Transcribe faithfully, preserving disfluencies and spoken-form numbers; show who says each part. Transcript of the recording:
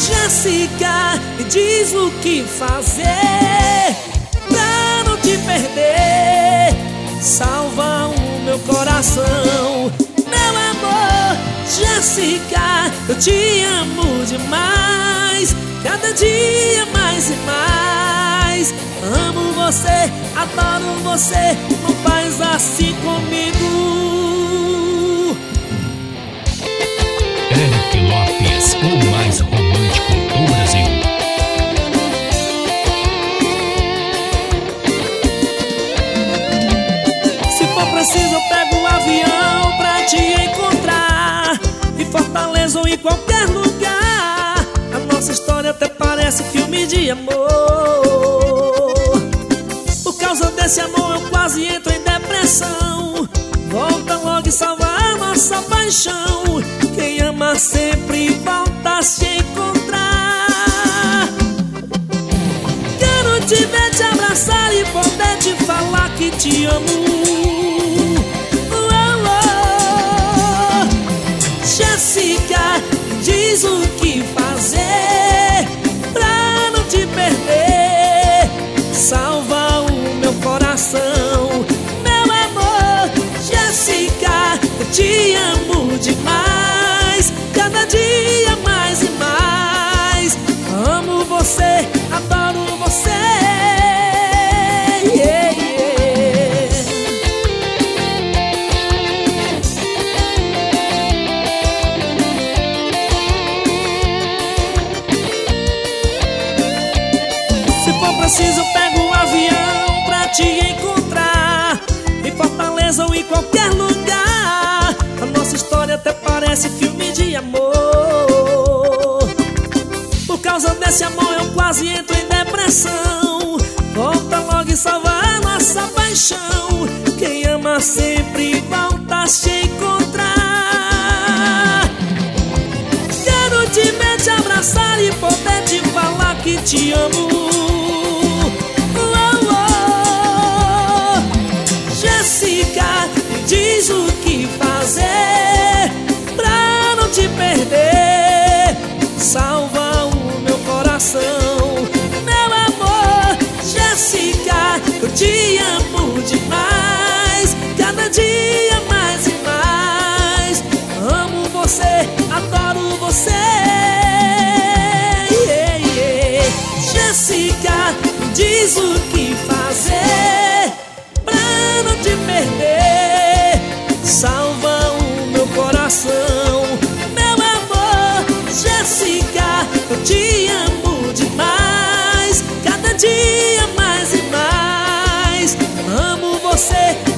Speaker 1: Jéssica, me diz o que fazer pra não te perder. Salva o meu coração, meu amor. Jéssica, eu te amo demais, cada dia mais e mais. Amo você, adoro você, não faz assim comigo.
Speaker 2: Eric Lopes, o mais romântico do Brasil.
Speaker 1: Se for preciso eu pego um avião pra te encontrar, em Fortaleza ou em qualquer lugar. A nossa história até parece filme de amor. Por causa desse amor eu quase entro em depressão. Volta logo e salva a nossa paixão. Quem ama sempre volta a se encontrar. Quero te ver, te abraçar e poder te falar que te amo. Jéssica, diz o que fazer pra não te perder. Salva o meu coração, meu amor. Jéssica, eu te amo demais, cada dia mais e mais. Amo você, adoro você. Yeah, yeah. Se for preciso eu pego um avião pra te encontrar, em Fortaleza ou em qualquer lugar. A nossa história até parece filme de amor. Por causa desse amor eu quase entro em depressão. Volta logo e salva a nossa paixão. Quem ama sempre volta a se encontrar. Quero te ver, te abraçar e poder te falar que te amo. Jéssica, me diz o que fazer pra não te perder. Salva o meu coração, meu amor. Jéssica, eu te amo demais, cada dia mais e mais. Amo você, adoro você. Yeah, yeah. Jéssica, me diz o que fazer pra não te perder. Salva o meu coração, meu amor. Jéssica, eu te amo demais, cada dia mais e mais. Amo você,